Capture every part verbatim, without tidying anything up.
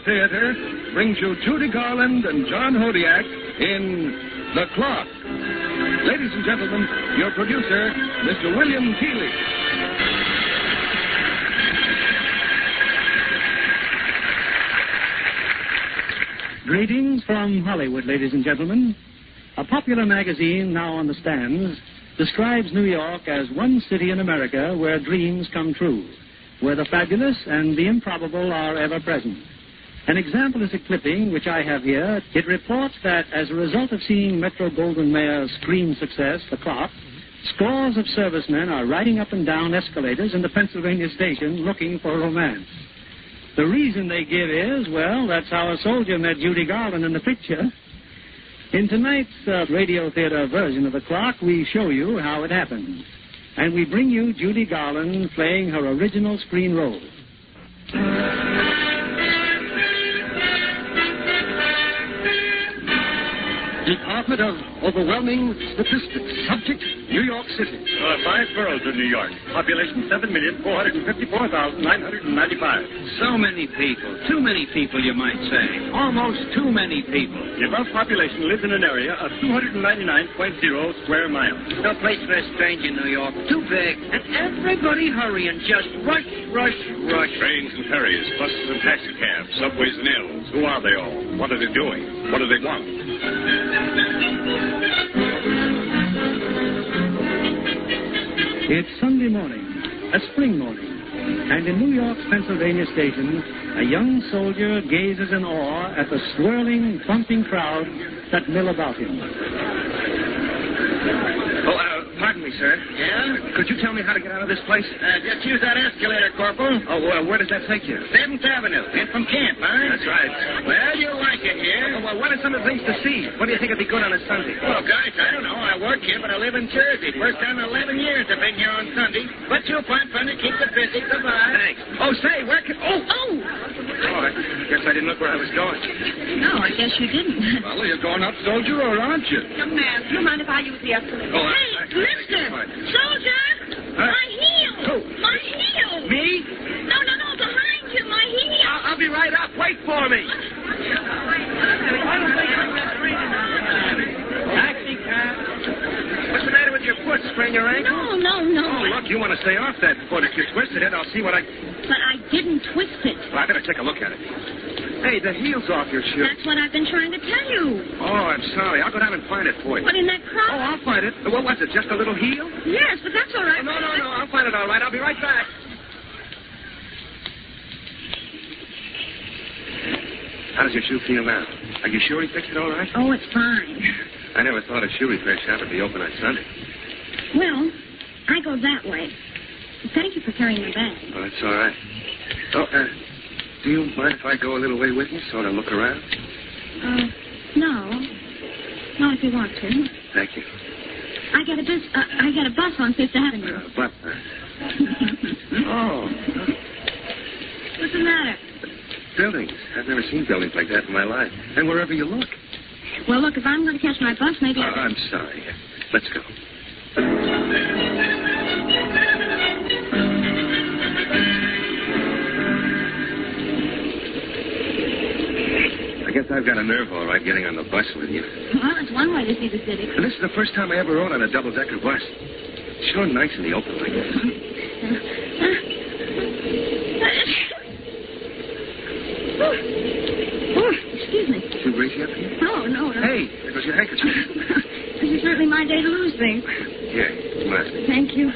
Theater brings you Judy Garland and John Hodiak in The Clock. Ladies and gentlemen, your producer, Mister William Keighley. Greetings from Hollywood, ladies and gentlemen. A popular magazine now on the stands describes New York as one city in America where dreams come true, where the fabulous and the improbable are ever present. An example is a clipping which I have here. It reports that as a result of seeing Metro-Goldwyn-Mayer's screen success, The Clock, scores of servicemen are riding up and down escalators in the Pennsylvania station looking for romance. The reason they give is, well, that's how a soldier met Judy Garland in the picture. In tonight's uh, radio theater version of The Clock, we show you how it happened. And we bring you Judy Garland playing her original screen role. Department of Overwhelming Statistics. Subject, New York City. There are five boroughs in New York. Population seven million four hundred fifty-four thousand nine hundred ninety-five. So many people. Too many people, you might say. Almost too many people. The above population lives in an area of two hundred ninety-nine point zero square miles. No place for a stranger in New York. Too big. And everybody hurrying. Just rush, rush, rush. Trains and ferries, buses and taxicabs, subways and L's. Who are they all? What are they doing? What do they want? It's Sunday morning, a spring morning, and in New York's Pennsylvania station, a young soldier gazes in awe at the swirling, bumping crowd that mill about him. Oh, uh, pardon me, sir. Yeah? Could you tell me how to get out of this place? Uh, just use that escalator, Corporal. Oh, uh, where does that take you? seventh Avenue. In from camp, huh? That's right. Well, you like it here. Oh, well, what are some of the things to see? What do you think would be good on a Sunday? Well, guys, I don't know. I work here, but I live in Jersey. First time in eleven years I've been here on Sunday. But you'll find fun to keep it busy. Goodbye. Thanks. Oh, say, where can... Oh! Oh! Oh, I guess I didn't look where I was going. No, I guess you didn't. Well, are you going up, soldier, or aren't you? Young man, do you mind if I use the escalator? Oh, I- hey, I- I- mister! I- Soldier! Huh? My heel! Who? My heel! Me? No, no, no, behind you, my heel! I'll, I'll be right up. Wait for me. Taxi cab. What's the matter with your foot? Sprain your ankle? No, no, no. Oh, look, you want to stay off that foot. If you twisted it, I'll see what I... But I didn't twist it. Well, I better take a look at it. Hey, the heel's off your shoe. That's what I've been trying to tell you. Oh, I'm sorry. I'll go down and find it for you. What, in that Oh, crowd? I'll find it. What was it, just a little heel? Yes, but that's all right. Oh, no, no, no. I'll find it all right. I'll be right back. How does your shoe feel now? Are you sure he fixed it all right? Oh, it's fine. I never thought a shoe repair shop would be open on Sunday. Well, I go that way. Thank you for carrying the bag. Oh, that's all right. Oh, uh, do you mind if I go a little way with you, sort of look around? Uh, no. Not if you want to. Thank you. I got a bus. Uh, I got a bus on Fifth Avenue. Uh, but, uh... oh, What's the matter? buildings. I've never seen buildings like that in my life. And wherever you look. Well, look, if I'm going to catch my bus, maybe Uh, I... I'm sorry. Let's go. I guess I've got a nerve all right getting on the bus with you. Well, it's one way to see the city. And this is the first time I ever rode on a double-decker bus. It's sure nice in the open like this. Oh, oh, excuse me. Too greasy up here? No, no, no. Hey, there goes your handkerchief. This is certainly my day to lose things. Here, come on. Thank you.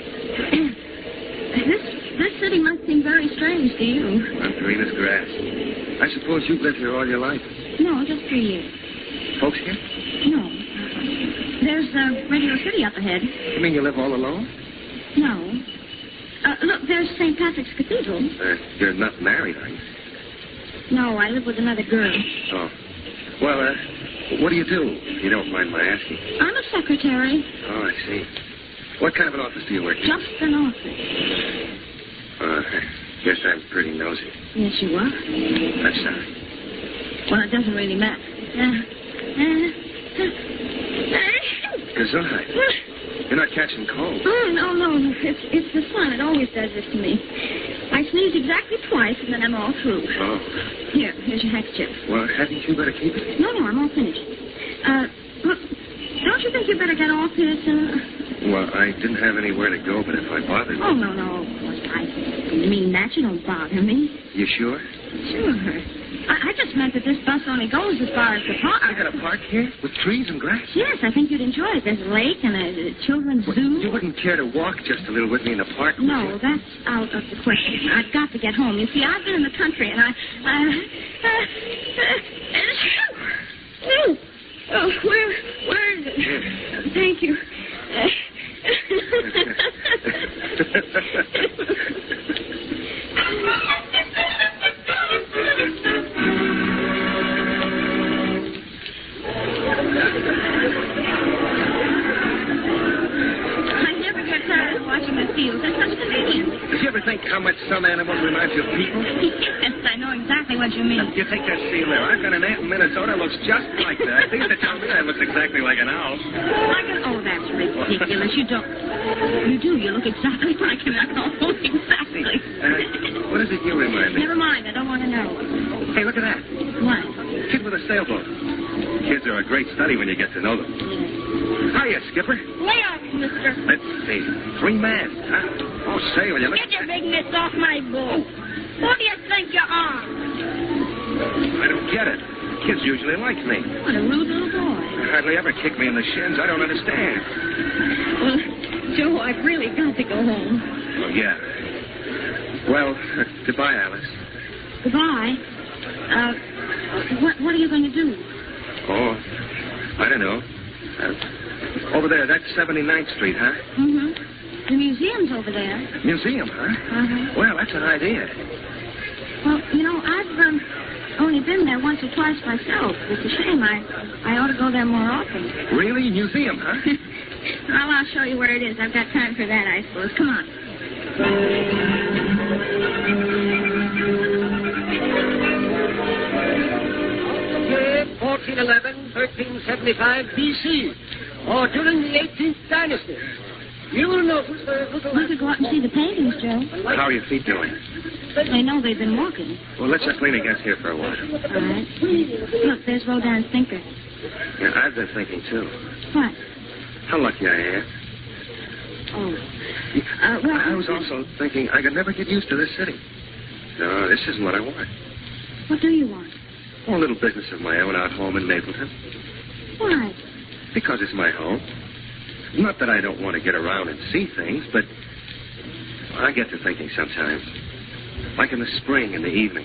This this city must seem very strange to you. I'm green as grass. I suppose you've lived here all your life. No, just three years. Folks here? No. There's uh, Radio City up ahead. You mean you live all alone? No. Uh, look, there's Saint Patrick's Cathedral. Uh, you're not married, are you? No, I live with another girl. Oh. Well, uh, what do you do, if you don't mind my asking? I'm a secretary. Oh, I see. What kind of an office do you work in? Just an office. Uh, I guess I'm pretty nosy. Yes, you are. I'm sorry. Well, it doesn't really matter. Uh, uh, Gesundheit. You're not catching cold. oh, no, no. It's, it's the sun. It always does this to me. I I sneezed exactly twice, and then I'm all through. Oh. Here, here's your handkerchief. Well, hadn't you better keep it? No, no, I'm all finished. Uh, look, don't you think you better get off here soon? Well, I didn't have anywhere to go, but if I bothered you... Oh, no, no, of course. I didn't mean that. You don't bother me. You sure? Sure. I, I just meant that this bus only goes as far as the park. I got a park here with trees and grass? Yes, I think you'd enjoy it. There's a lake and a, a children's Well, zoo. you wouldn't care to walk just a little with me in the park, would No, you? that's out of the question. I've got to get home. You see, I've been in the country, and I... I uh, uh, uh, oh, where, where is it? Thank you. I never get tired of watching the fields. They're such convenience. Did you ever think how much some animals remind you of people? Yes, I know exactly what you mean. You take that seal there. I've got an aunt in Minnesota who looks just like that. They used to tell me I looked exactly like an owl. Like an, oh, that's ridiculous. You don't. You do. You look exactly like an owl. Exactly. Uh, what is it you remind me? Never mind. I don't want to know. Hey, look at that. What? Kid with a sailboat. Kids are a great study when you get to know them. Hiya, Skipper. Lay off, mister. Let's see. Three men, huh? Oh, say, will you look... Get your big mitts off my bull. Who do you think you are? I don't get it. Kids usually like me. What a rude little boy. They hardly ever kick me in the shins. I don't understand. Well, Joe, I've really got to go home. Oh, yeah. Well, uh, goodbye, Alice. Goodbye. Uh, what, what are you going to do? Oh, I don't know. Uh, over there, that's seventy-ninth Street, huh? Mm-hmm. The museum's over there. Museum, huh? Uh-huh. Well, that's an idea. Well, you know, I've um, only been there once or twice myself. It's a shame. I, I ought to go there more often. Really? Museum, huh? Well, I'll show you where it is. I've got time for that, I suppose. Come on. fourteen eleven, thirteen seventy-five B C, or during the eighteenth dynasty. You will notice the little... We could go out and see the paintings, Joe. How are your feet doing? They know they've been walking. Well, let's just lean against here for a while. All right. Look, there's Rodin's Thinker. Yeah, I've been thinking, too. What? How lucky I am. Oh. Uh, well... I was also thinking I could never get used to this city. No, this isn't what I want. What do you want? Oh, a little business of my own out home in Mapleton. Why? Because it's my home. Not that I don't want to get around and see things, but I get to thinking sometimes. Like in the spring in the evening.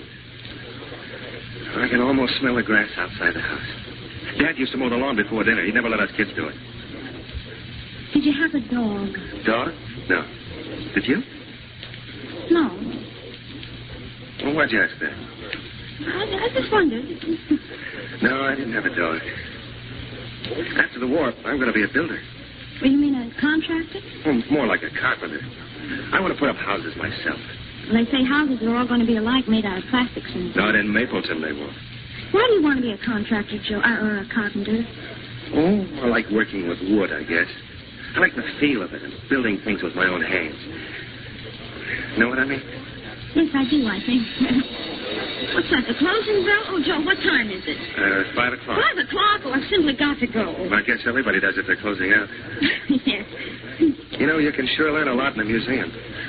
I can almost smell the grass outside the house. Dad used to mow the lawn before dinner. He never let us kids do it. Did you have a dog? Dog? No. Did you? No. Well, why'd you ask that? I, I just wondered. No, I didn't have a dog. After the war, I'm going to be a builder. Well, you mean a contractor? Well, more like a carpenter. I want to put up houses myself. Well, they say houses are all going to be alike, made out of plastics and... Not in Mapleton, they won't. Why do you want to be a contractor, Joe, uh, or a carpenter? Oh, I like working with wood, I guess. I like the feel of it and building things with my own hands. Know what I mean? Yes, I do, I think. What's that, the closing bell? Oh, Joe, what time is it? Uh, it's five o'clock. Five o'clock? Oh, I've simply got to go. Well, I guess everybody does if they're closing out. Yes. You know, you can sure learn a lot in a museum.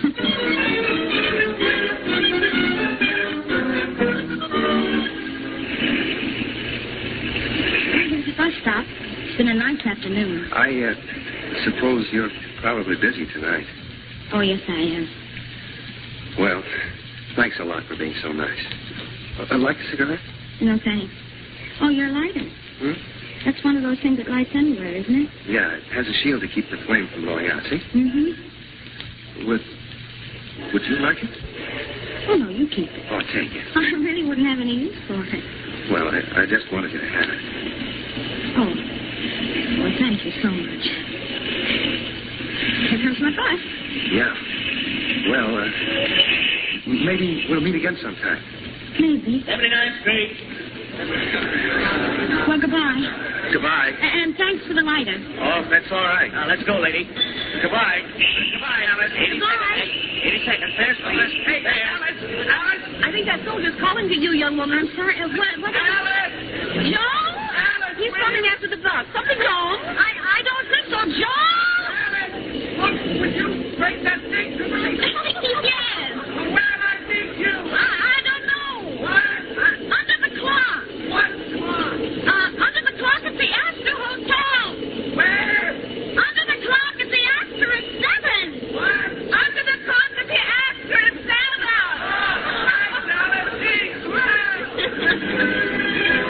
There's a bus stop. It's been a nice afternoon. I uh, suppose you're probably busy tonight. Oh, yes, I am. Well, thanks a lot for being so nice. Uh, like a cigarette? No, thanks. Oh, your lighter. Hmm? That's one of those things that lights anywhere, isn't it? Yeah, it has a shield to keep the flame from blowing out, see? Mm-hmm. Would, would you like it? Oh, no, you keep it. Oh, take it. I really wouldn't have any use for it. Well, I, I just wanted you to have it. Oh. Well, thank you so much. Here comes my bus. Yeah. Well, uh, maybe we'll meet again sometime. Maybe. seventy-ninth Street. Well, goodbye. Goodbye. A- And thanks for the lighter. Oh, that's all right. Now, let's go, lady. Goodbye. Goodbye, Alice. Goodbye. eighty-seven second, miss. Hey, Alice! Alice! I think that soldier's calling to you, young woman. I'm sorry. Uh, what? What? Alice! Joe? Alice! He's coming after the bus. Something wrong? I, I don't think so, Joe. Alice! Look, would you break that thing to me? Yes. Where'd I meet you? I, I don't know. What? Uh, under the clock. What clock? Uh, under the clock at the Astor Hotel. Where? Under the clock at the Astor at seven. What? Under the clock at the Astor at seven. Thanks, Alice. Geez, where?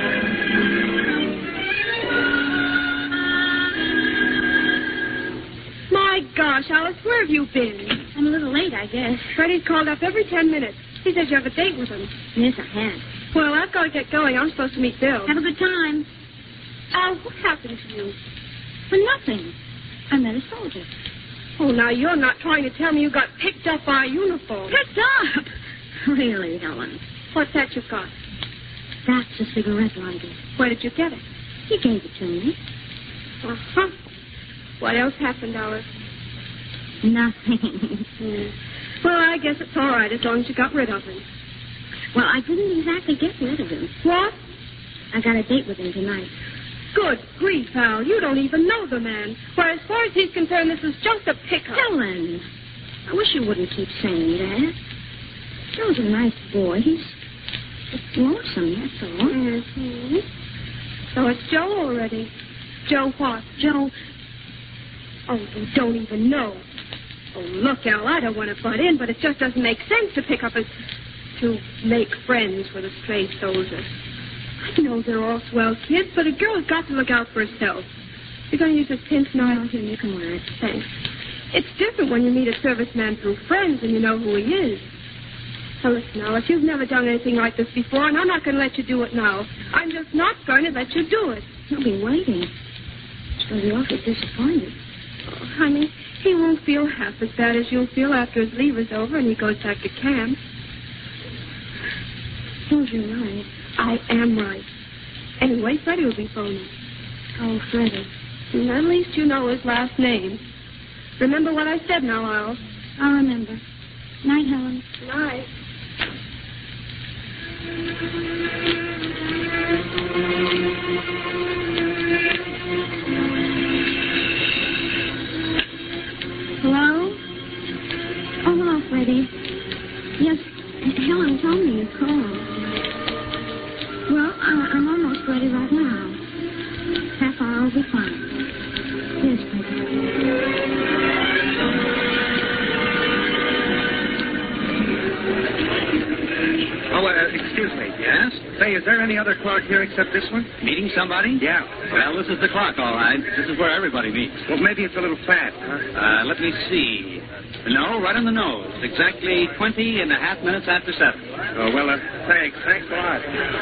My gosh, Alice, where have you been? I'm a little late, I guess. Freddie's called up every ten minutes. He says you have a date with him. Yes, I have. Well, I've got to get going. I'm supposed to meet Bill. Have a good time. Al, what happened to you? For nothing. I met a soldier. Oh, now you're not trying to tell me you got picked up by a uniform. Picked up? Really, Helen. What's that you've got? That's a cigarette lighter. Where did you get it? He gave it to me. Uh-huh. What else happened, Alice? Nothing. Hmm. Well, I guess it's all right as long as you got rid of him. Well, I didn't exactly get rid of him. What? I got a date with him tonight. Good grief, Al. You don't even know the man. Why, as far as he's concerned, this is just a pickup. Helen, I wish you wouldn't keep saying that. Joe's a nice boy. He's just lonesome, that's all. Mm-hmm. So it's Joe already. Joe what? Joe... Oh, you don't even know. Oh, look, Al, I don't want to butt in, but it just doesn't make sense to pick up a... to make friends with a stray soldier. I know they're all swell kids, but a girl's got to look out for herself. You're going to use this pin tonight? Here, you can wear it. Thanks. It's different when you meet a serviceman through friends and you know who he is. So listen, Alice, you've never done anything like this before, and I'm not going to let you do it now. I'm just not going to let you do it. He'll be waiting. He'll be awfully disappointed. Oh, honey, he won't feel half as bad as you'll feel after his leave is over and he goes back to camp. Suppose you're right. I am right. Anyway, Freddie will be phoning. Oh, Freddie. And at least you know his last name. Remember what I said now, Al? I'll remember. Night, Helen. Night. Hello? Oh, hello, Freddie. Yes, Helen told me you called. Well, I, I'm almost ready right now. Half hour will be fine. Yes, Oh, uh, excuse me. Yes? Say, is there any other clock here except this one? Meeting somebody? Yeah. Well, this is the clock, all right. This is where everybody meets. Well, maybe it's a little fast, huh? Uh, let me see. No, right on the nose. Exactly twenty and a half minutes after seven. Oh, well, uh, thanks. Thanks a lot.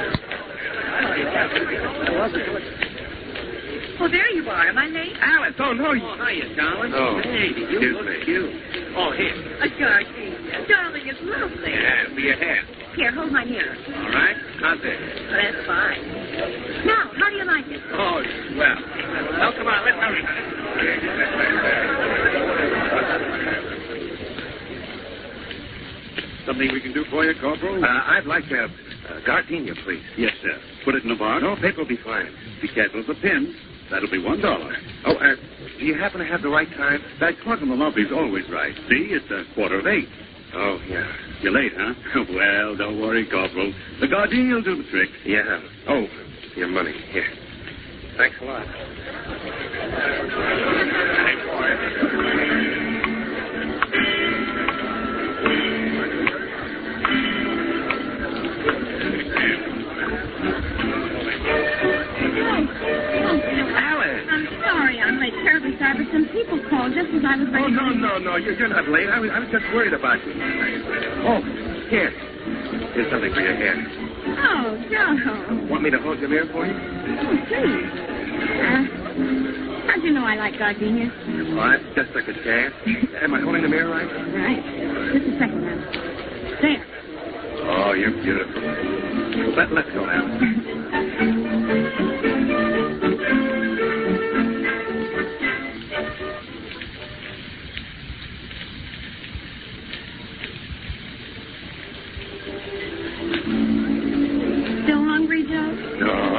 Oh, there you are. Am I late? Alice, oh, no. You... Oh, hiya, darling. Oh, hey, you excuse look me. cute. Oh, here. A gardenia. Darling, it's lovely. Yeah, for your hair. Here, hold my mirror. All right? How's it? Oh, that's fine. Now, how do you like it? Oh, well. Oh, come on, let's hurry. Something we can do for you, Corporal? Uh, I'd like a, a gardenia, please. Yes, sir. Put it in the box. No, paper will be fine. Be careful of the pins. That'll be one dollar. Oh, uh, do you happen to have the right time? That clock in the lobby's always right. See, it's a quarter of eight. Oh, yeah. You're late, huh? Well, don't worry, Corporal. The gardenia will do the trick. Yeah. Oh, your money. Here. Thanks a lot. I'm sorry I'm late. Terribly sorry, but some people called just as I was ready Oh, no, to... no, no. You're, you're not late. I was, I was just worried about you. Oh, here. Here's something for your hair. Oh, Joe. Want me to hold your mirror for you? Oh, please. Uh, how'd you know I like gardenia? Oh, that's just like a chance. Am I holding the mirror right? Right. Just a second now. There. Oh, you're beautiful. Let, let's go now.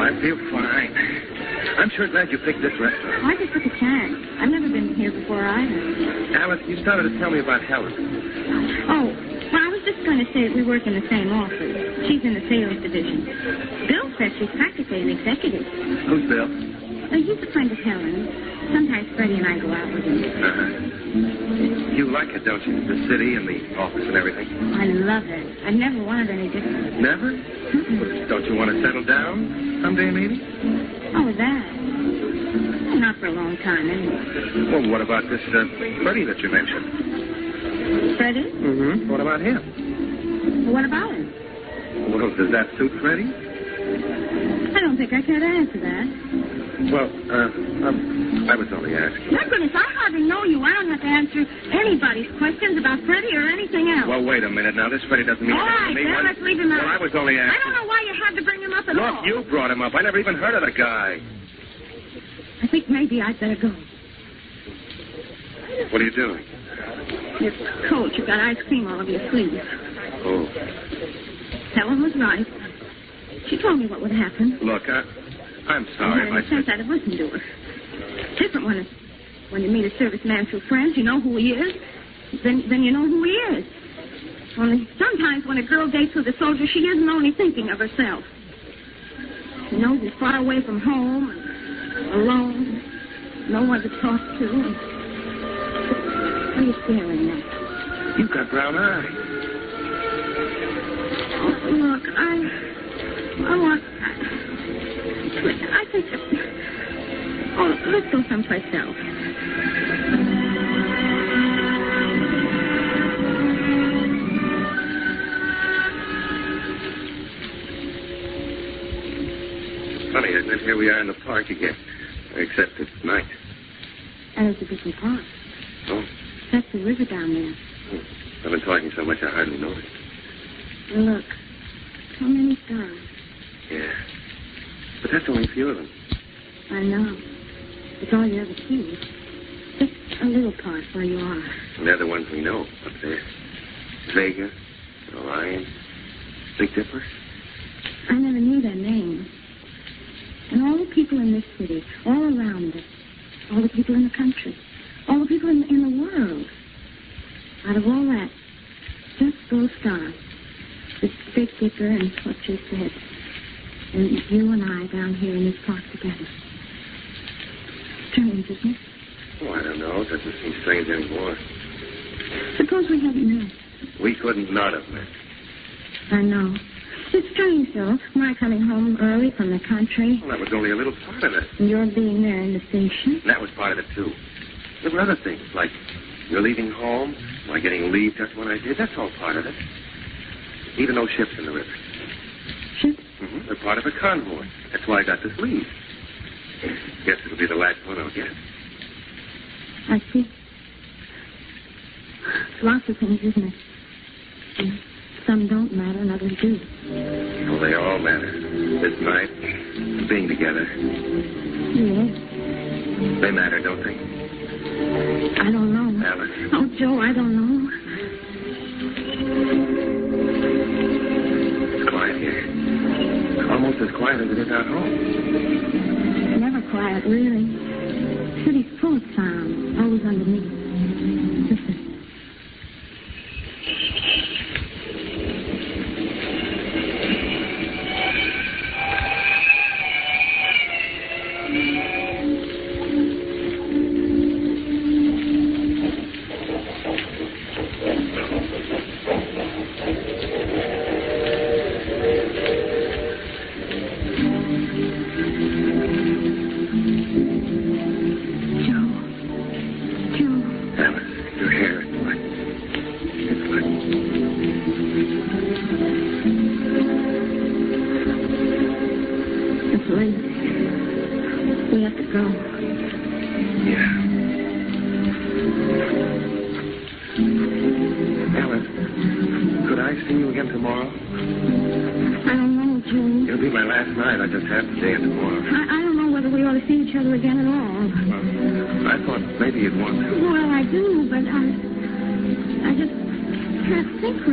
I feel fine. I'm sure glad you picked this restaurant. I just took a chance. I've never been here before either. Alice, you started to tell me about Helen. Oh, well, I was just going to say that we work in the same office. She's in the sales division. Bill says she's practically an executive. Who's Bill? Uh, he's a friend of Helen's. Sometimes Freddie and I go out with him. Uh-huh. You like it, don't you? The city and the office and everything? I love it. I've never wanted any different. Never? Mm-mm. Don't you want to settle down someday, maybe? Oh, that? Well, not for a long time, anyway. Well, what about this uh, Freddie that you mentioned? Freddie? Mm-hmm. What about him? Well, what about him? Well, does that suit Freddie? I don't think I care to answer that. Well, uh, um, I was only asking. My goodness, I hardly know you. I don't have to answer anybody's questions about Freddie or anything else. Well, wait a minute. Now, this Freddie doesn't mean all right, anything to me. then, What- let's leave him out. Well, I was only asking. I don't know why you had to bring him up at Look, all. you brought him up. I never even heard of the guy. I think maybe I'd better go. What are you doing? It's cold. You've got ice cream all over your sleeves. Oh. Helen was right. She told me what would happen. Look, I, I'm I sorry had if I any sense I'd have listened to her. Different when, when you meet a serviceman through friends, you know who he is, then, then you know who he is. Only sometimes when a girl dates with a soldier, she isn't only thinking of herself. She knows he's far away from home, and alone, no one to talk to. And... What are you staring at? You've got brown eyes. Oh, look, I... I want... I, I think... Oh, let's go someplace else. Funny, isn't it? Here we are in the park again. Except it's night. And it's a different park. Oh? That's the river down there. Hmm. I've been talking so much I hardly noticed. And look, so many stars. Yeah. But that's only a few of them. I know. It's all you ever see. Just a little part where you are. And they're the ones we know up there. Vega, Orion, Big Dipper. I never knew their names. And all the people in this city, all around us, all the people in the country, all the people in, in the world. Out of all that, just those stars. The Big Dipper and what you said. And you and I down here in this park together. Strange, isn't it? Oh, I don't know. It doesn't seem strange anymore. Suppose we hadn't met. We couldn't not have met. I know. It's strange, though, my coming home early from the country. Well, that was only a little part of it. And your being there in the station. And that was part of it, too. There were other things, like you're leaving home, my getting leave just when I did. That's all part of it. Even those ships in the river. Ships? Mm-hmm. They're part of a convoy. That's why I got this leave. Guess it'll be the last one I'll get. I see. Lots of things, isn't it? And some don't matter, and others do. Well, they all matter. This night, being together. Yes. They matter, don't they? I don't know. Alice? Oh, Joe, I don't know. It's quiet here. Almost as quiet as it is out home. Never quiet, really. The city's full of sound, always underneath. Listen.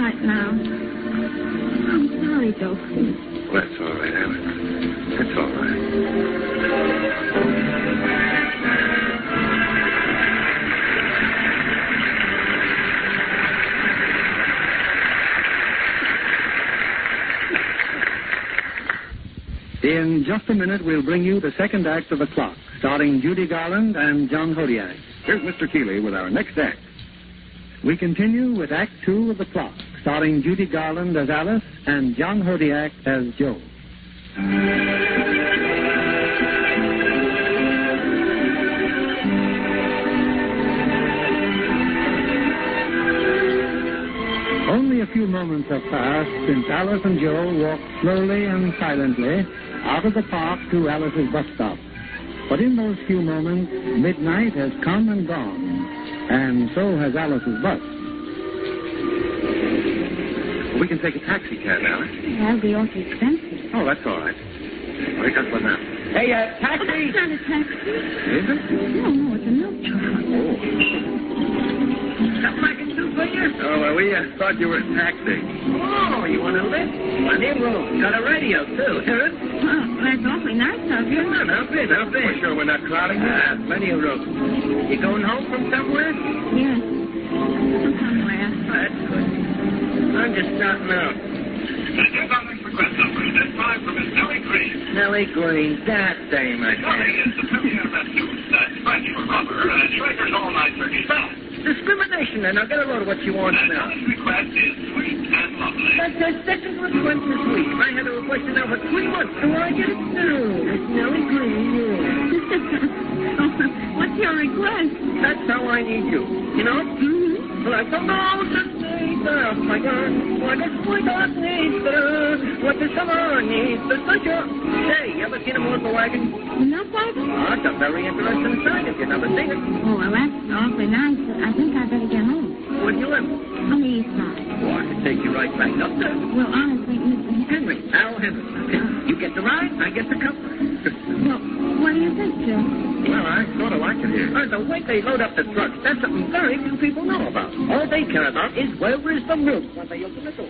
Well, that's all right, Alice. That's all right. In just a minute, we'll bring you the second act of The Clock, starring Judy Garland and John Hodiak. Here's Mister Keeley with our next act. We continue with Act Two of The Clock, starring Judy Garland as Alice and John Hodiak as Joe. Only a few moments have passed since Alice and Joe walked slowly and silently out of the park to Alice's bus stop. But in those few moments, midnight has come and gone, and so has Alice's bus. We can take a taxi cab, Alice. That'll be awfully expensive. Oh, that's all right. Where you got one now? Hey, uh, taxi! Oh, that's not a taxi. Is it? No, no, it's a milk truck. Oh. Something I can do for you? Oh, well, we uh, thought you were a taxi. Oh, you want to lift? Plenty of room. Got a radio, too. Hear it? Oh, that's awfully nice of you. Come on, hop in, hop in. We're sure we're not crowding you? Ah, plenty of room. You going home from somewhere? Yes. Somewhere. That's good. I'm just starting out. Request number. This time from Miss Nellie Green. Nellie Green, that dame, I Nellie think. is the premier rescue. Uh, scratch for rubber. Uh, Schrager's all night for yourself. Discrimination, then. I'll get a load of what she wants And now. Nellie's request is sweet and lovely. That's a second request this week. I had a request now for three months. Do I get it? No. It's Nellie Green, yeah. What's your request? That's how I need you. You know? Mm-hmm. Like the mountains need the fire, like a sweetheart needs the, what the summer needs the sunshine. Hey, you ever seen a motor wagon? Milk wagon? Oh, it's a very interesting sight if you've never seen it. Oh, well, that's awfully nice, but I think I'd better get home. Where do you live? On the east side. Oh, I can take you right back up there. Well, honestly, Mister Henry, Al Henry. Okay. You get the ride, I get the comfort. Well, what do you think, Joe? Well, I sort of like it here. Uh, the way they load up the trucks, that's something very few people know about. All they care about is where is the milk when they open the door.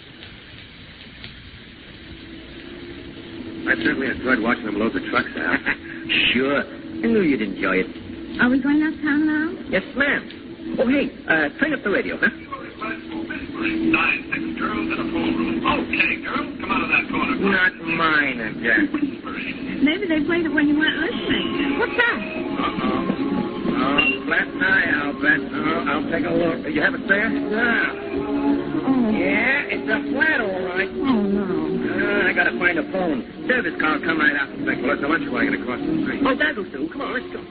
I certainly enjoyed watching them load the trucks out. Sure. I knew you'd enjoy it. Are we going uptown now? Yes, ma'am. Oh, hey, uh, turn up the radio, huh? Nine, six girls in a pool room. Okay, girls, come out of that corner. Not mine again. Maybe they played it when you weren't listening. What's that? Uh-oh. Oh, flat eye, I'll bet. Oh, I'll take a look. You have it there? Yeah. Oh. Yeah, it's a flat, all right. Oh, no. Uh, I gotta find a phone. Service car will come right out. Well, there's a lunch wagon across the street. Oh, that'll do. Come on, let's go.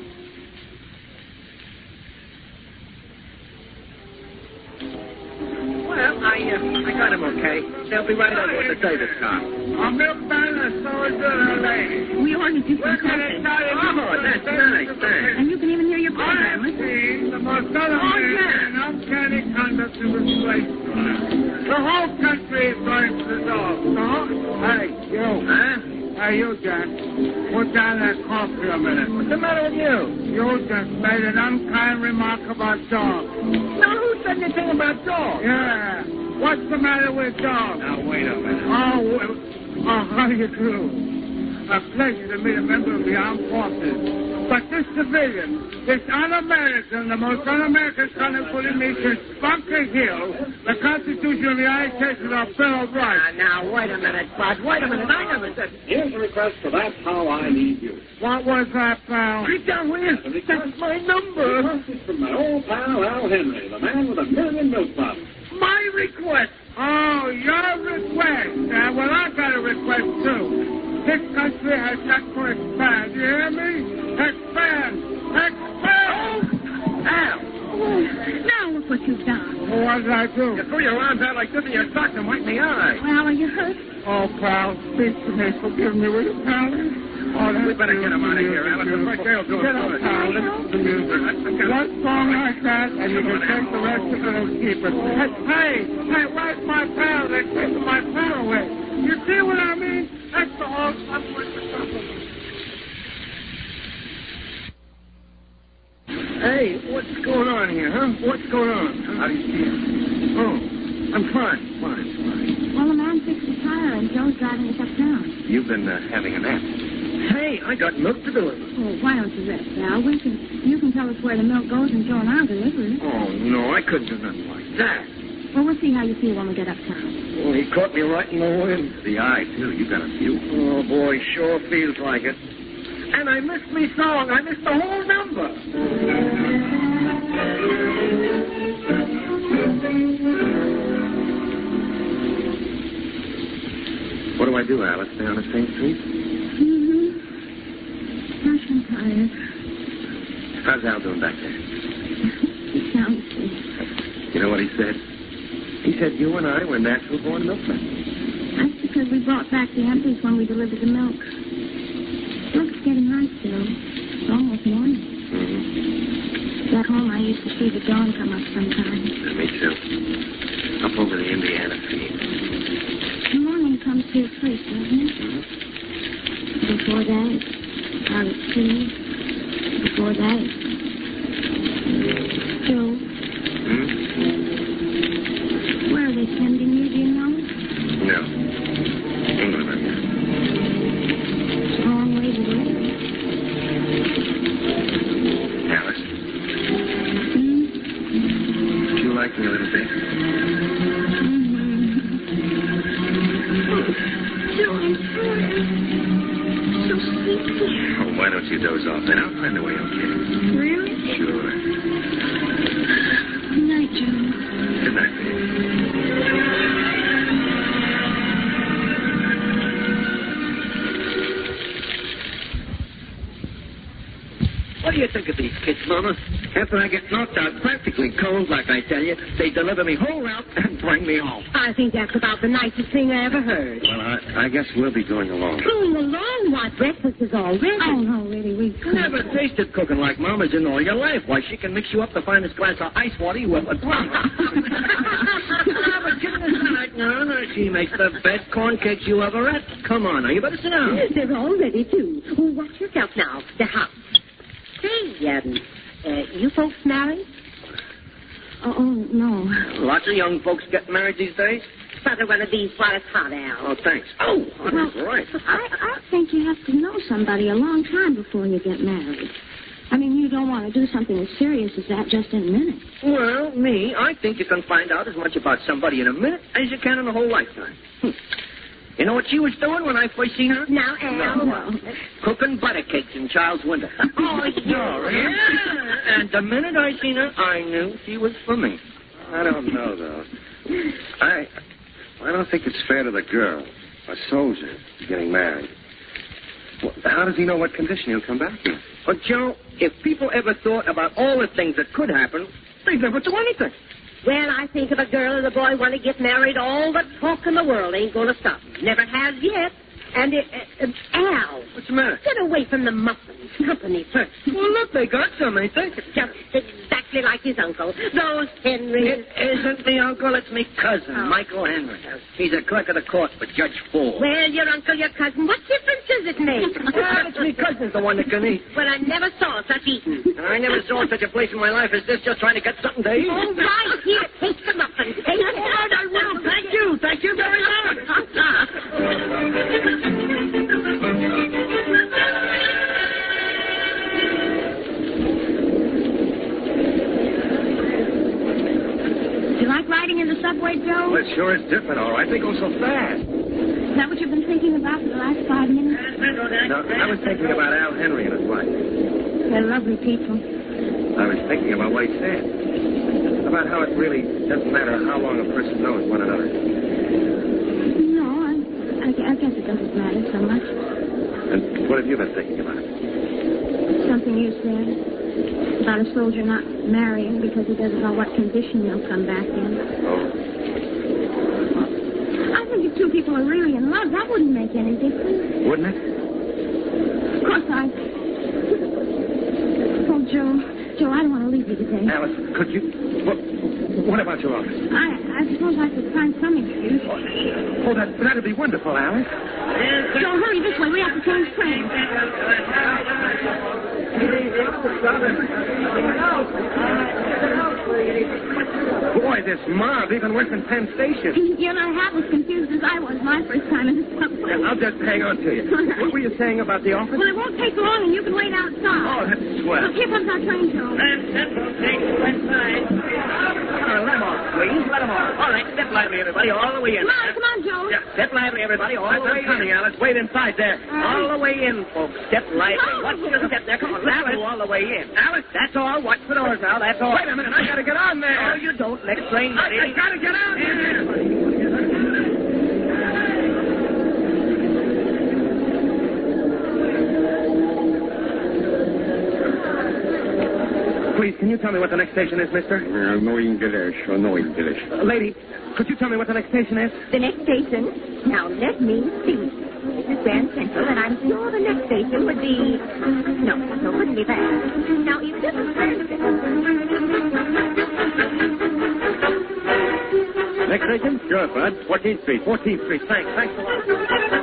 Well, I, uh, I got him okay. They'll be right over with the service car. A milkman is so good, lady. We ordered you some coffee. Oh, that's nice, thanks. And you can even hear your program. I see the most Oh, elevated yeah. and uncanny conduct in this place. The whole country is going to the dog. No? Hey, you. Huh? Hey, you, Jack. Put down that coffee a minute. What's the matter with you? You just made an unkind remark about dogs. Now, who said anything about dogs? Yeah. What's the matter with dogs? Now, wait a minute. Oh, well, oh, how do you do? A pleasure to meet a member of the armed forces. But this civilian, this un-American, the most un-American son of put in me since Bunker Hill, the Constitution of the United States is a Bill of Rights. Uh, now, wait a minute, Bud. Wait a minute. I never said... Here's a request for That's How I Need You. What was that, pal? Sit down, will you? That's my number. It's from my old pal, Al Henry, the man with a million milk bottles. My request. Oh, your request. Uh, well, I got a request, too. This country has got to expand. You hear me? Expand! Expand! Al. Oh, now look what you've done. Well, what did I do? You threw your arms out like this in your socks and wiped me eye. Well, are you hurt? Oh, pal, speak to me. Forgive me, will you, pal? Oh, that's We better get him out of here, Alice. The first they'll do it Get up, first. pal. Listen to music. One song like that, and you can take the rest of it and keep it. Hey, hey, hey, where's my pal? They're taking my pal away. You see what I mean? That's the whole something. Hey, what's going on here, huh? What's going on? How do you feel? Oh, I'm fine, fine, fine. Well, the man fixed the tire, and Joe's driving us uptown. You've been uh, having a nap. Hey, I got milk to deliver. Oh, why don't you rest, Al? We can, you can tell us where the milk goes, and Joe and I'll deliver it. Oh, no, I couldn't do nothing like that. Well, we'll see how you feel when we get uptown. Oh, he caught me right in the wind. The eye, too. You got a few. Oh, boy, sure feels like it. And I missed me song. I missed the whole number. What do I do, Alice? Stay on the same street? Mm-hmm. Gosh, I'm tired. How's Al doing back there? He sounds sick. You know what he said? He said you and I were natural-born milkmen. That's because we brought back the empties when we delivered the milk. Look, it's getting nice, Bill. It's almost morning. Mm-hmm. Back home, I used to see the dawn come up sometimes. Yeah, me too. Up over the Indiana feed. The morning comes here first, doesn't it? Mm-hmm. Before that, it's out at sea. Before that, it's Joe. Hmm? Where are they sending you, do you know? No. England, I guess. It's a long way to go. Alice, Hmm? do you like me a little bit? Oh, why don't you doze off? Then I'll find a way, okay? Really? Sure. Good night, Joe. Good night, baby. What do you think of these kids, Mama? After I get knocked out practically cold, like I tell you, they deliver me whole out and bring me home. I think that's about the nicest thing I ever heard. Well, I, I guess we'll be going along. Going along? What? Breakfast is all ready. Oh, no, really, we You never tasted cooking like Mama's in all your life. Why, she can mix you up the finest glass of ice water you ever drunk. No, but kidding aside, no, no, she makes the best corn cakes you ever ate. Come on, now, you better sit down. They're all ready, too. Oh, watch yourself now. The house. Say, um, uh, you folks married? Oh, oh, no. Lots of young folks get married these days. Another one of these while it's hot, Al. Oh, thanks. Oh, Well, that's right. I, I think you have to know somebody a long time before you get married. I mean, you don't want to do something as serious as that just in a minute. Well, me, I think you can find out as much about somebody in a minute as you can in a whole lifetime. Hm. You know what she was doing when I first seen her? Now, Al. No. Cooking butter cakes in Charles Winter. Oh, yeah. Yeah. And the minute I seen her, I knew she was for me. I don't know, though. I I don't think it's fair to the girl, a soldier, getting married. Well, how does he know what condition he'll come back in? But, Joe, if people ever thought about all the things that could happen, they'd never do anything. Well, I think if a girl and a boy want to get married, all the talk in the world ain't going to stop them. Never has yet. And, it, uh, uh, Al. What's the matter? Get away from the muffins. Company first. Well, look, they got some, ain't they? Just exactly like his uncle. Those Henrys. It isn't the uncle, it's me cousin, Oh. Michael Henry. He's a clerk of the court for Judge Ford. Well, your uncle, your cousin, what difference does it make? Well, it's me cousin's the one that can eat. Well, I never saw such eating. And I never saw such a place in my life as this, just trying to get something to eat. All right, here, take the muffins. Take All right, I will. Thank you. Thank you very much. Do you like riding in the subway, Joe? Well, it sure is different, all right. They go so fast. Is that what you've been thinking about for the last five minutes? No, I was thinking about Al Henry and his wife. They're lovely people. I was thinking about what he said. About how it really doesn't matter how long a person knows one another. No, I, I, I guess it doesn't matter so much. And what have you been thinking about? Something you said about a soldier not marrying because he doesn't know what condition he'll come back in. Oh. I think if two people are really in love, that wouldn't make any difference. Wouldn't it? Of course, I... Oh, Joe, Joe, I don't want to leave you today. Alice, could you... What, what about your office? I, I suppose I could find some excuse. Oh, that, that'd be wonderful, Alice. Joe, hurry this way. We have to change trains. Boy, this mob, even worse than Penn Station. You're not half as confused as I was my first time in the subway. I'll just hang on to you. What were you saying about the office? Well, it won't take long, and you can wait outside. Oh, that's swell. Look, here comes our train, Joe. Central takes West Side. on, let him off, please. Let him off. All right, step lively, everybody, all the way in. Come on, come on, Joe. Yeah, step lively, everybody, all I'm the way coming, in. Alice. Wait inside there. All the way in, folks. Step lively. Oh. Watch the step there. Come on, let's Alice. go all the way in. Alice, that's all. Watch the doors now. That's all. Wait a minute. I got to get on there. No, you don't. Next train. I, I got to get on there. Please, can you tell me what the next station is, mister? Uh, no English, or no English. Uh, lady, could you tell me what the next station is? The next station? Now, let me see. This is Grand Central, and I'm sure the next station would be... No, no, it wouldn't be that. Now, if this is Grand Central... Next station? Sure, Bud. fourteenth Street. fourteenth Street. Thanks. Thanks a lot.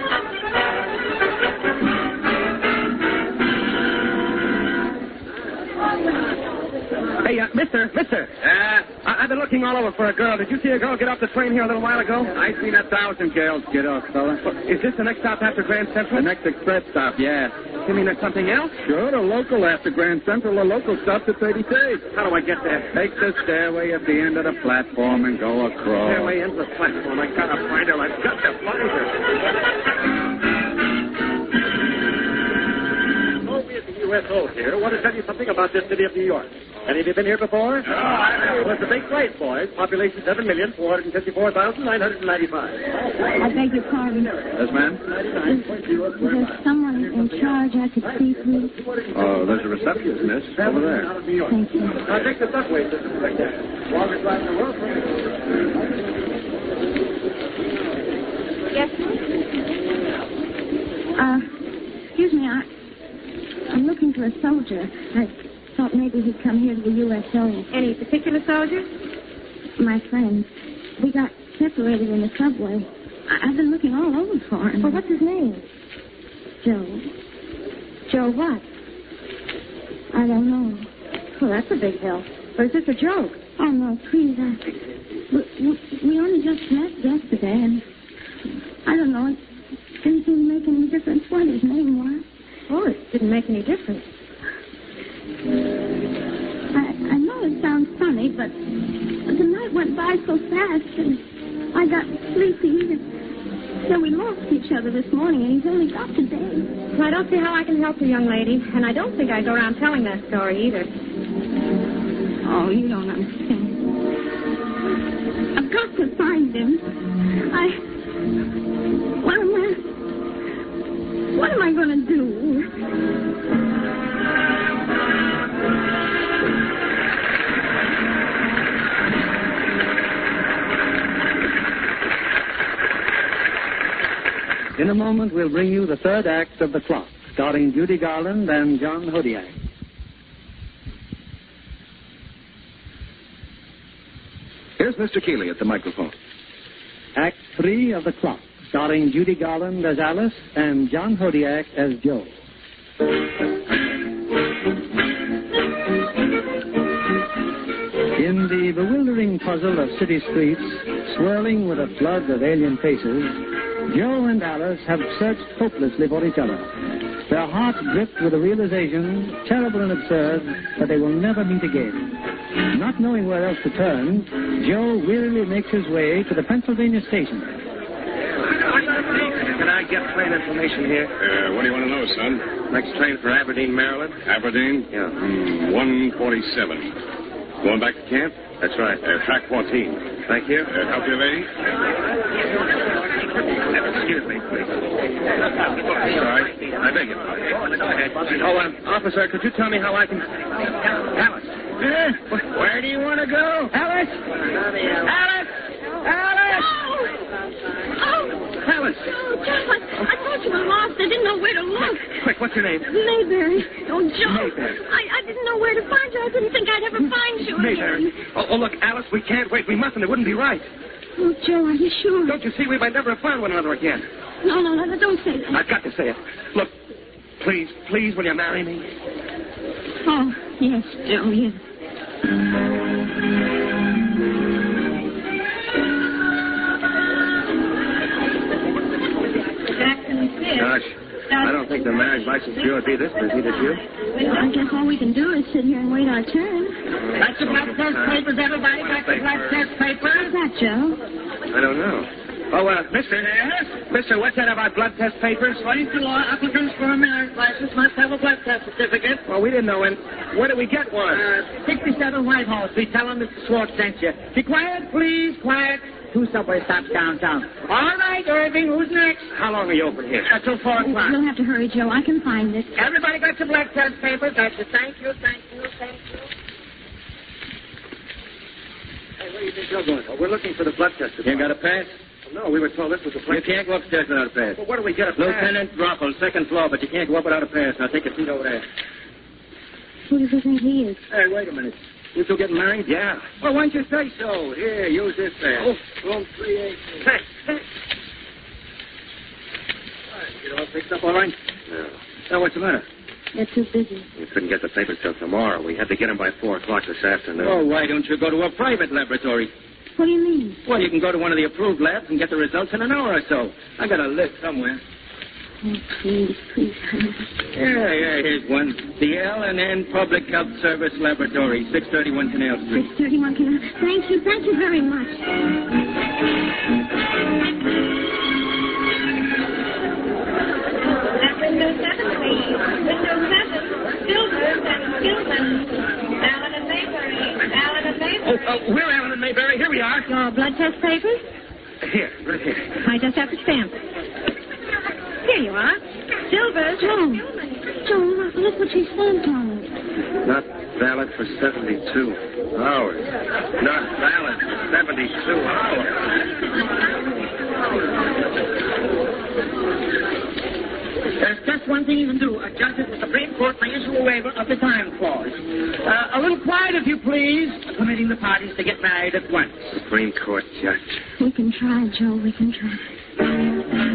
Hey, uh, mister, mister. Uh, I- I've been looking all over for a girl. Did you see a girl get off the train here a little while ago? I seen a thousand girls get off, fella. Is this the next stop after Grand Central? The next express stop, yeah. You mean there's something else? Sure, the local after Grand Central, the local stops at thirty-third. How do I get there? Take the stairway at the end of the platform and go across. Stairway into the platform. I gotta find her. I've got to find her. U S O here. Want to tell you something about this city of New York. Any of you been here before? No, I know. Well, it's a big place, boys. Population seven million four hundred fifty-four thousand nine hundred ninety-five. I beg your pardon. Yes, ma'am? Is there someone in charge I could speak with? Oh, there's a receptionist, miss, over there. Thank you. Now, take the subway system right there. Longest ride in the world. Yes, Uh, excuse me, I, I'm looking for a soldier. I thought maybe he'd come here to the U S O. Any particular soldier? My friend. We got separated in the subway. I, I've been looking all over for him. Well, what's his name? Joe. Joe what? I don't know. Well, that's a big help. Or is this a joke? Oh, no, please. I, we, we, we only just met yesterday, and I don't know. It didn't seem to make any difference what his name was. Oh, it didn't make any difference. I, I know it sounds funny, but the night went by so fast, and I got sleepy, and then we lost each other this morning, and he's only got today. Well, I don't see how I can help you, young lady, and I don't think I go around telling that story either. Oh, you don't understand. I've got to find him. I... What am I... What am I going to do? In a moment, we'll bring you the third act of The Clock, starring Judy Garland and John Hodiak. Here's Mister Keeley at the microphone. Act three of The Clock, starring Judy Garland as Alice and John Hodiak as Joe. In the bewildering puzzle of city streets, swirling with a flood of alien faces, Joe and Alice have searched hopelessly for each other. Their hearts gripped with the realization, terrible and absurd, that they will never meet again. Not knowing where else to turn, Joe wearily makes his way to the Pennsylvania station. Can I get train information here? Uh, what do you want to know, son? Next train for Aberdeen, Maryland? Aberdeen? Yeah. Mm, one forty-seven. Going back to camp? That's right. Uh, track fourteen. Thank you. Uh, help you, lady? Excuse me, please. Sorry. I beg your pardon. Go ahead. Oh, uh, officer, could you tell me how I can... Alice. Uh, where do you want to go? Alice! Alice! Alice! Oh! Alice! Oh, Joe, I, I thought you were lost. I didn't know where to look. Quick, what's your name? Mayberry. Oh, Joe. Mayberry. I, I didn't know where to find you. I didn't think I'd ever find you Mayberry. again. Oh, oh, look, Alice, we can't wait. We mustn't. It wouldn't be right. Oh, Joe, are you sure? Don't you see? We might never have found one another again. No, no, no, don't say that. I've got to say it. Look, please, please, will you marry me? Oh, yes, Joe, yes. Jackson Fish. Gosh. I don't think the marriage license bureau would be this busy, did you? Well, I guess all we can do is sit here and wait our turn. Got your blood test papers, everybody? Got your blood test papers? What's that, Joe? I don't know. Oh, uh, mister. Yes? Mister, what's that about blood test papers? According to law, applicants for a marriage license must have a blood test certificate. Well, we didn't know when. Where did we get one? Uh, sixty-seven Whitehall Street. Tell them Mister Schwartz sent you. Be quiet, please. Quiet. Two subway stops downtown. All right, Irving. Who's next? How long are you open here? Until four o'clock. You'll have to hurry, Joe. I can find it. Everybody got your blood test papers? Got you. Thank you, thank you, thank you. Hey, where do you think you're going? Oh, we're looking for the blood test. You got a pass? No, we were told this was a place. You can't go upstairs without a pass. Well, where do we get a pass? Lieutenant Ruffle, second floor, but you can't go up without a pass. Now take a seat over there. Who does he think he is? Hey, wait a minute. You two getting married? Yeah. Well, why don't you say so? Here, use this pass. Oh. Room three eighteen. Hey, hey. Get all fixed up all right? No. Now, what's the matter? They're too busy. We couldn't get the papers till tomorrow. We had to get them by four o'clock this afternoon. Oh, why don't you go to a private laboratory? What do you mean? Well, you can go to one of the approved labs and get the results in an hour or so. I got a list somewhere. Oh, please, please. Yeah, yeah, here's one. The L and N Public Health Service Laboratory, six thirty-one Canal Street. six thirty-one Canal. Thank you, thank you very much. At window seven, please. Window seven. Silvers and Gilman. Allen and Mayberry. Allen and Mayberry. Oh, uh, we're Allen and Mayberry. Here we are. Your blood test papers? Here, right here. I just have to stamp it. Here you are. Silvers. Joe, Joe, look, look what she stamped on it. Not valid for seventy-two hours. Not valid for seventy-two hours. There's just one thing you can do. A judge of the Supreme Court may issue a waiver of the time clause. Uh, a little quiet, if you please, permitting the parties to get married at once. Supreme Court judge. We can try, Joe, we can try.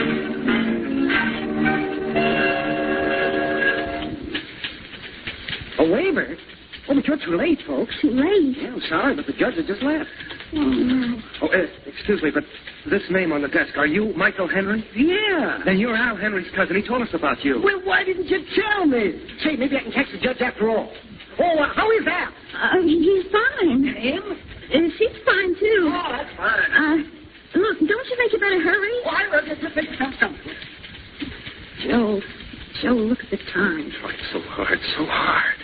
A waiver? Oh, but you're too late, folks. Too late? Yeah, I'm sorry, but the judge has just left. Oh, no. Oh, uh, excuse me, but this name on the desk, are you Michael Henry? Yeah. Then you're Al Henry's cousin. He told us about you. Well, why didn't you tell me? Say, maybe I can catch the judge after all. Oh, uh, how is that? Uh, he's fine. Him? And she's fine, too. Oh, that's fine. Uh, look, don't you think you better hurry? Why would you think something? Joe, Joe, look at the time. Oh, it's so hard, so hard.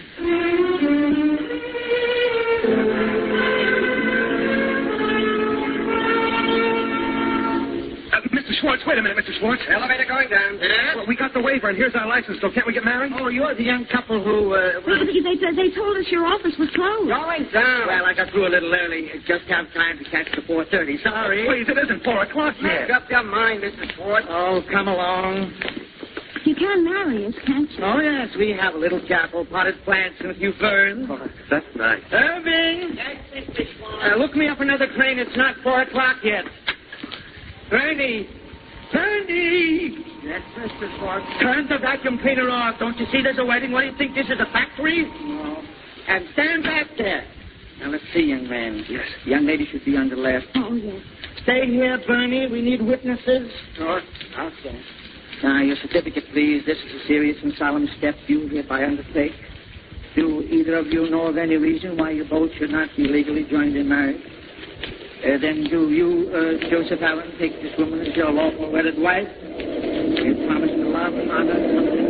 Uh, Mister Schwartz, wait a minute, Mister Schwartz. Elevator going down. Yeah? Well, we got the waiver, and here's our license, so can't we get married? Oh, you're the young couple who, uh... Well, they, they, they told us your office was closed. Going down. Well, I got through a little early. Just have time to catch the four thirty. Sorry. Please, it isn't four o'clock yet. Make up your mind, Mister Schwartz. Oh, come along. You can marry us, can't you? Oh, yes, we have a little chapel, potted plants, and a few ferns. Oh, that's nice. Irving! Yes, Mister Schwartz. Uh, look me up another train. It's not four o'clock yet. Bernie! Bernie! Yes, Mister Schwartz. Turn the vacuum cleaner off. Don't you see there's a wedding? What do you think? This is a factory? No. And stand back there. Now, let's see, young man. Yes. The young lady should be on the left. Oh, yes. Stay here, Bernie. We need witnesses. Oh, okay. Now, your certificate, please. This is a serious and solemn step you hereby undertake. Do either of you know of any reason why you both should not be legally joined in marriage? Uh, then do you, uh, Joseph Allen, take this woman as your lawful wedded wife? You promise to love, honor,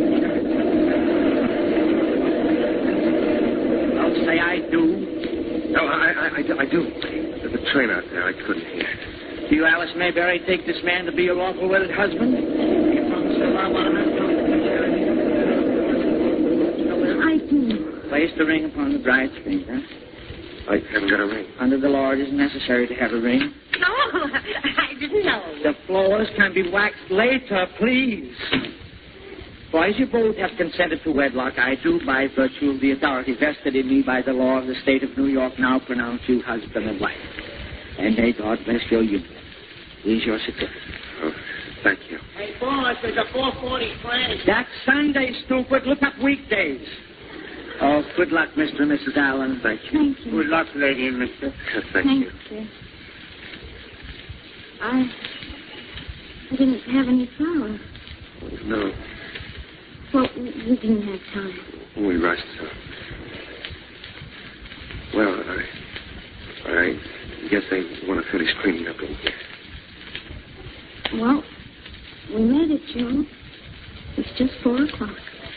I'll say I do. No, I, I, I, do- I do. There's a train out there. I couldn't hear. Do you, Alice Mayberry, take this man to be your lawful wedded husband? You promise to love, honor, I do. place the ring upon the bride's finger. I haven't got a ring. Under the law, it isn't necessary to have a ring. No, I didn't know. The floors can be waxed later, please. Boys, you both have consented to wedlock. I do, by virtue of the authority vested in me by the law of the state of New York, now pronounce you husband and wife. And may God bless your union. Here's your certificate. Oh, thank you. Hey, boss, there's a four forty train. That's Sunday, stupid. Look up weekdays. Oh, good luck, Mister and Missus Allen. Thank you. Thank you. Good luck, lady and mister. Thank, Thank you. you. I... I didn't have any flowers. No. Well, we didn't have time. We rushed so. Well, I, I guess they want to finish cleaning up in here. Well, we made it, Joe. It's just four o'clock.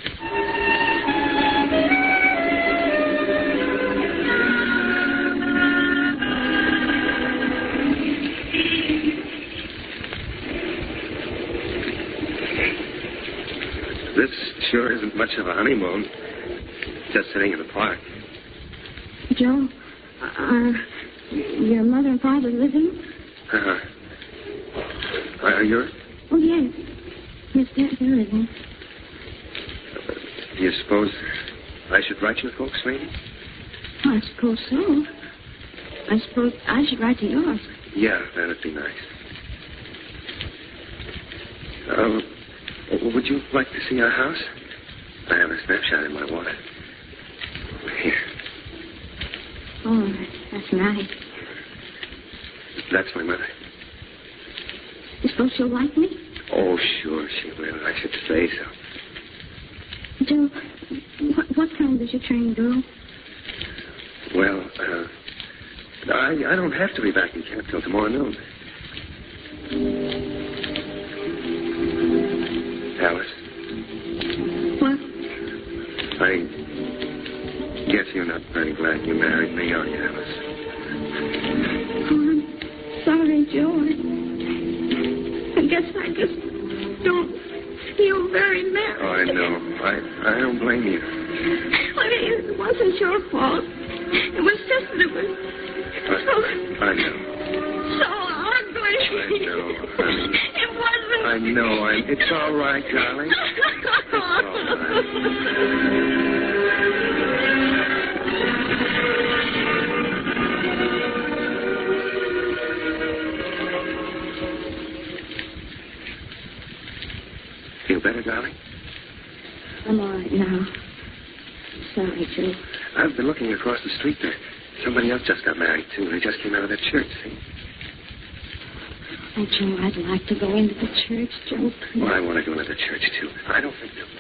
This sure isn't much of a honeymoon. Just sitting in the park. Joe, are your mother and father living? Uh, are you? Oh, yes. Yes, they're, they're living. Uh, do you suppose I should write your folks, maybe? I suppose so. I suppose I should write to yours. Yeah, that'd be nice. Uh, would you like to see our house? I have a snapshot in my wallet. Here. Oh, that's nice. That's my mother. You suppose she'll like me? Oh, sure she will. I should say so. Joe, what, what time does your train go? Well, uh, I, I don't have to be back in camp till tomorrow noon. Alice? What? I guess you're not very glad you married me, are you, Alice? Oh, I'm sorry, Joe. I, I guess I just don't feel very married. Oh, I know. I, I don't blame you. Well, it, it wasn't your fault. It was just that it was so... I know. So ugly. I know, honey. It wasn't... I know. I, it's all right, darling. It's all right. Feel better, darling? I'm all right now. Sorry, Joe. I've been looking across the street there. Somebody else just got married, too. They just came out of that church, see? Oh, Joe, I'd like to go into the church, Joe. Please. Well, I want to go into the church, too. I don't think they'll mind.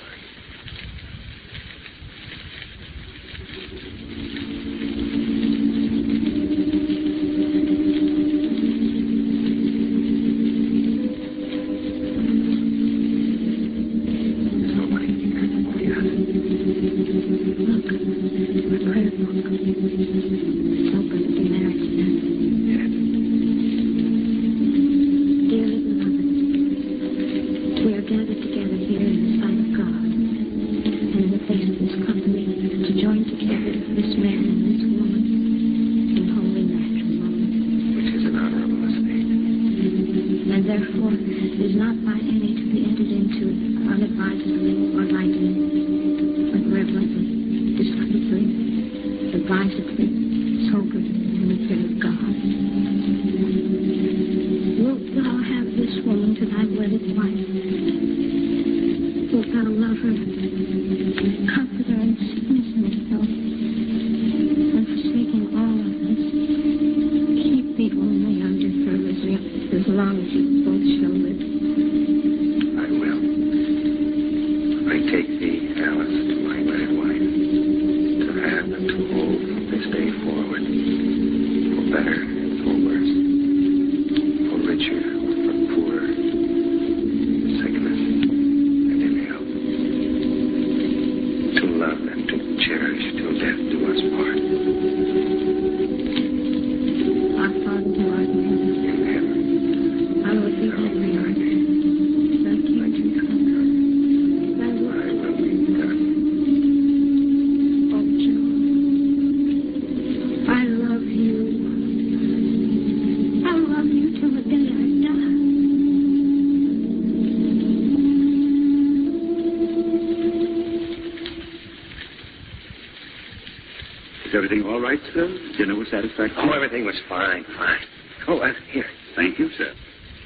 Is everything all right, sir? Dinner was satisfactory? Oh, everything was fine, fine. Oh, uh, here. Thank you, sir.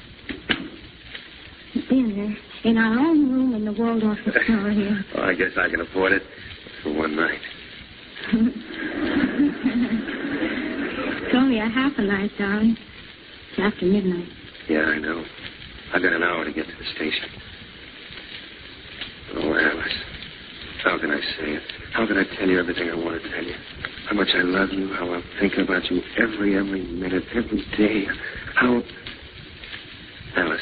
Dinner in our own room in the Waldorf Astoria. Oh, I guess I can afford it for one night. It's only a half a night, darling. It's after midnight. Yeah, I know. I've got an hour to get to the station. Oh, Alice. how can I say it? How can I tell you everything I want to tell you? How much I love you, how I'm thinking about you every, every minute, every day. How... Alice.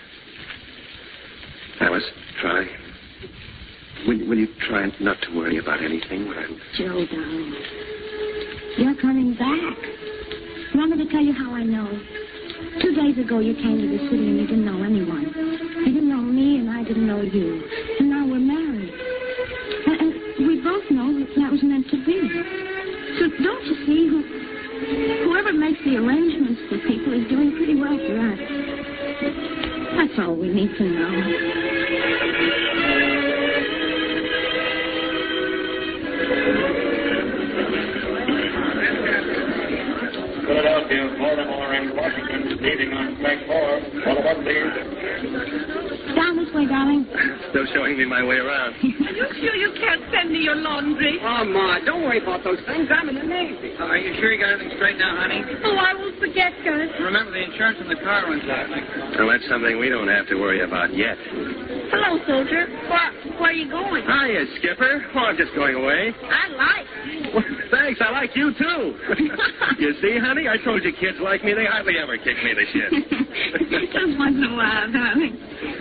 Alice, try. Will, will you try not to worry about anything when I'm... Joe, darling. You're coming back. You want me to tell you how I know? Two days ago, you came to the city and you didn't know anyone. You didn't know me and I didn't know you. And now we're married. And, and we both know that that was meant to be. So don't you see, who, whoever makes the arrangements for people is doing pretty well for us. That's all we need to know. Philadelphia, Baltimore, and Washington leaving on track four. What about these? Down this way, darling. Still showing me my way around. Are you sure you can't send me your laundry? Oh, Ma, don't worry about those things. I'm in the Navy. Uh, are you sure you got everything straight now, honey? Oh, I won't forget, Gus. Remember, the insurance on the car runs out next month. Well, that's something we don't have to worry about yet. Hello, soldier. Where, where are you going? Hiya, Skipper. Oh, I'm just going away. I like you. Well, thanks. I like you, too. You see, honey, I told you kids like me. They hardly ever kick me to shit. Just once in a while, darling.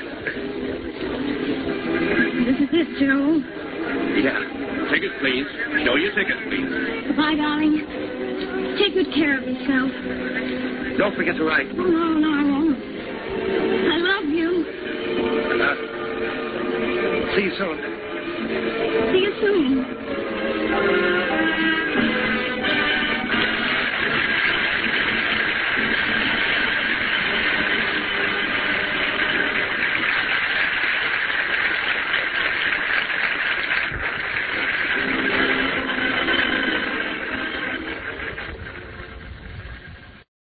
This is it, Joe. Yeah. Ticket, please. Show your ticket, please. Goodbye, darling. Take good care of yourself. Don't forget to write. Oh, no, no, I won't. I love you. Uh, see you soon. See you soon.